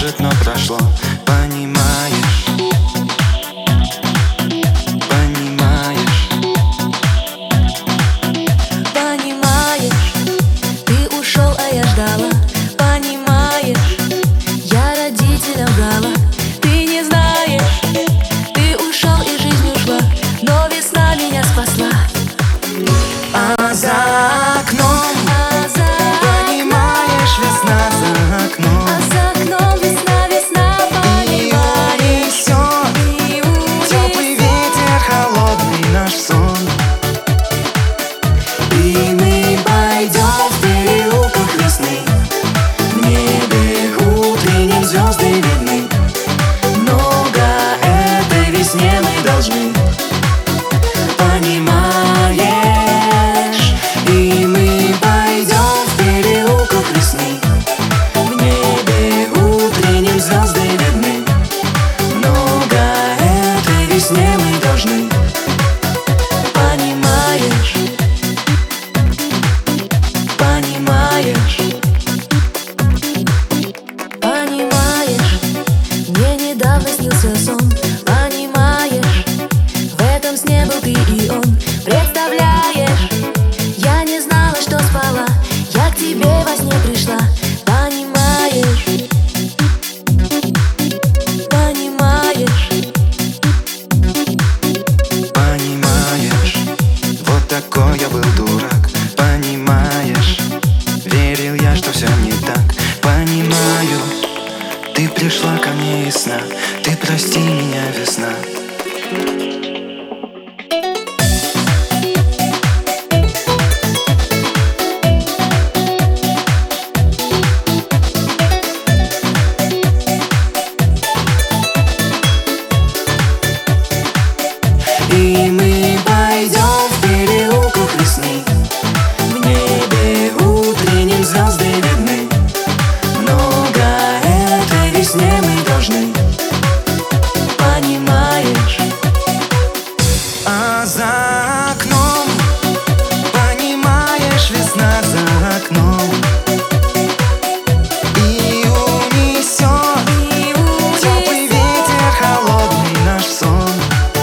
может, но прошло. Понимаешь? Понимаешь? Понимаешь, ты ушел, а я ждала. Понимаешь, я родителям врала. Ты не знаешь, ты ушел и жизнь ушла, но весна меня спасла. А за окном, понимаешь, весна за окном. А за окном весна, весна, понимаешь. И унесет теплый ветер, холодный наш сон. И мы пойдем в переулках весны. В небе утренним звезды видны. Много этой весне мы должны. Понимаешь? И мы пойдем в переулках весны. В небе утренним звезды видны. Много этой весне мы должны. Понимаешь? Понимаешь? Понимаешь? Мне недавно снился сон. Понимаешь? В этом сне был ты и он. Представляешь? Я не знала, что спала. Я к тебе во сне пришла. Понимаешь? Понимаешь? Понимаешь? Вот такой я был дурак. Понимаешь? Верил я, что все не так. Понимаю, ты пришла ко мне из сна. Ты прости меня, весна. И мы пойдем в переулках весны. В небе утренним звезды видны. Много этой весне мы должны. Понимаешь? А за окном, понимаешь, весна за окном. И унесет теплый ветер, холодный наш сон.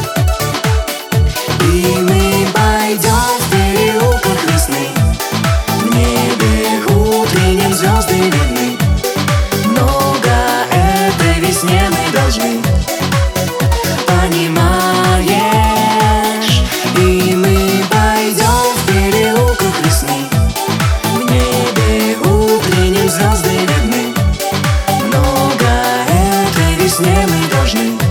И мы пойдем в переулках весны. В небе утренним звезды видны. Много этой весне мы должны. Понимаешь? И мы пойдем в переулках весны. В небе утренним звезды видны. Много этой весне мы должны.